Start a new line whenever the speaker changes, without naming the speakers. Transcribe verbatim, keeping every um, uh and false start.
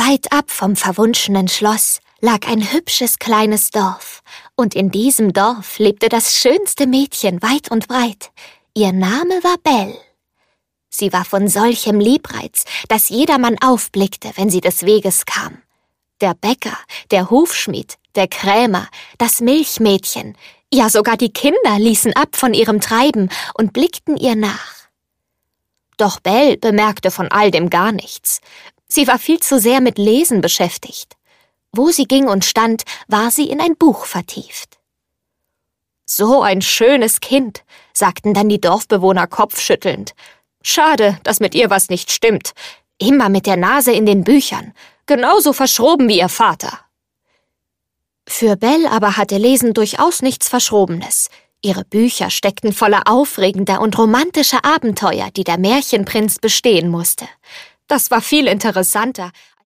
Weit ab vom verwunschenen Schloss lag ein hübsches kleines Dorf, und in diesem Dorf lebte das schönste Mädchen weit und breit. Ihr Name war Belle. Sie war von solchem Liebreiz, dass jedermann aufblickte, wenn sie des Weges kam. Der Bäcker, der Hufschmied, der Krämer, das Milchmädchen, ja sogar die Kinder ließen ab von ihrem Treiben und blickten ihr nach. Doch Belle bemerkte von all dem gar nichts. Sie war viel zu sehr mit Lesen beschäftigt. Wo sie ging und stand, war sie in ein Buch vertieft. »So ein schönes Kind«, sagten dann die Dorfbewohner kopfschüttelnd. »Schade, dass mit ihr was nicht stimmt. Immer mit der Nase in den Büchern, genauso verschroben wie ihr Vater.« Für Belle aber hatte Lesen durchaus nichts Verschrobenes. Ihre Bücher steckten voller aufregender und romantischer Abenteuer, die der Märchenprinz bestehen musste. Das war viel interessanter